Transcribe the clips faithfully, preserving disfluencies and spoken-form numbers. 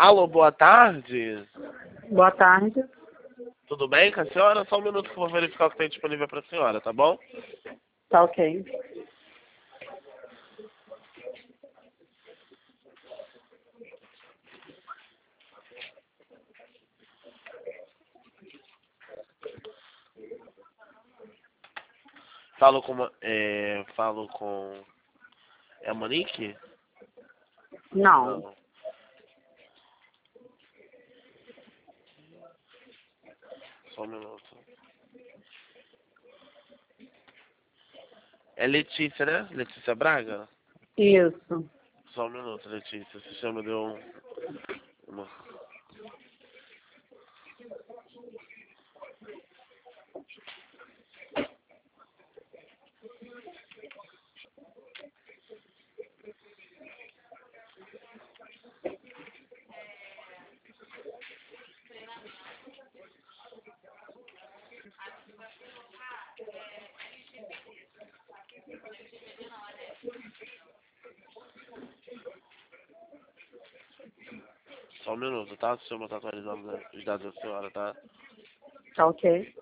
Alô, boa tarde. Boa tarde. Tudo bem com a senhora? Só um minuto que eu vou verificar o que tem disponível para a senhora, tá bom? Tá ok. Falo com... uma- É, falo com... É a Monique? Não. Não. Só um minuto. É Letícia, né? Letícia Braga? Isso. Só um minuto, Letícia. Você chama de um... Uma... Só um minuto, tá? O sistema tá atualizando os dados da senhora, tá? Tá ok.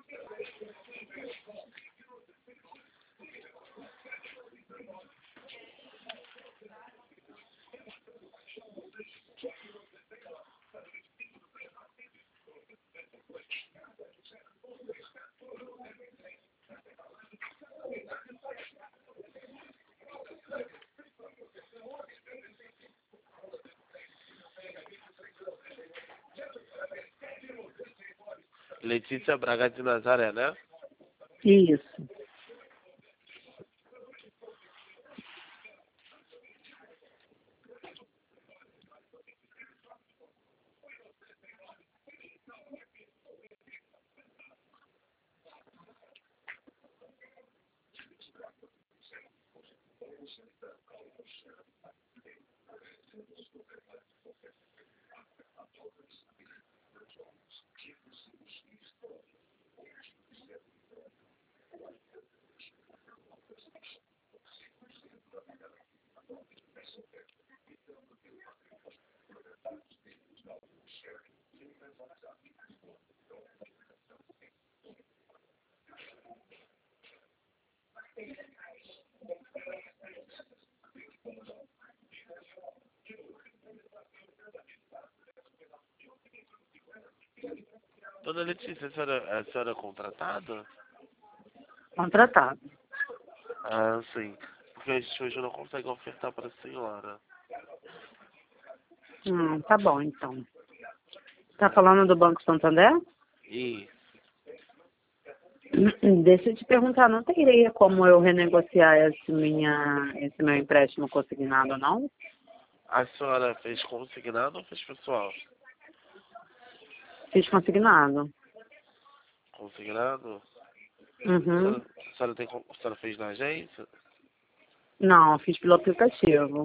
Letícia Braga de Nazaré, né? Isso. Dona Letícia, a senhora, a senhora é contratada? Contratado. Ah, sim. Porque a gente hoje não consegue ofertar para a senhora. Hum, tá bom, então. Tá falando do Banco Santander? E Deixa eu te perguntar, não teria como eu renegociar esse, minha, esse meu empréstimo consignado, não? a senhora fez consignado ou fez pessoal? Fiz consignado. Consignado? A Uhum. senhora, a senhora, tem, con- a senhora fez na agência? Não, fiz pelo aplicativo.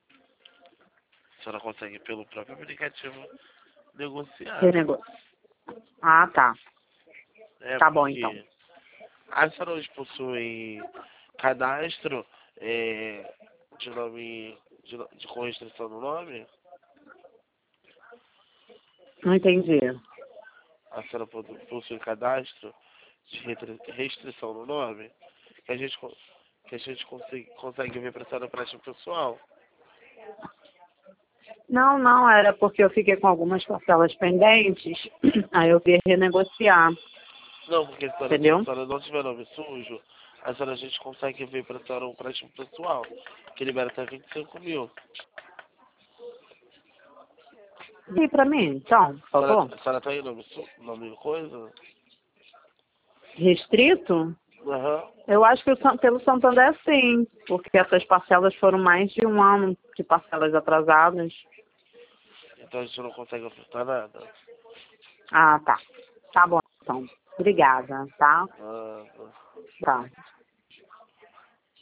A senhora consegue pelo próprio aplicativo negociar. Renego... Ah, tá. É Tá bom, então. porque a senhora hoje possui cadastro é, de nome de, no- de com restrição no nome? Não entendi. A senhora po- possui cadastro de retri- restrição no nome? Que a gente, co- que a gente consegue, consegue ver para a senhora empréstimo pessoal? Não, não, era porque eu fiquei com algumas parcelas pendentes, aí eu queria renegociar, Não, porque se a senhora, se a entendeu? senhora não tiver nome sujo, a senhora a gente consegue ver para a senhora um empréstimo pessoal, que libera até vinte e cinco mil. E pra mim, então, por A senhora, favor. a senhora tem nome, su, nome coisa? Restrito? Aham. Eu acho que o San- pelo Santander sim, porque essas parcelas foram mais de um ano de parcelas atrasadas. Então a gente não consegue ofertar nada. Ah, tá. Tá bom, então. Obrigada, tá? Ah, tá. Tá.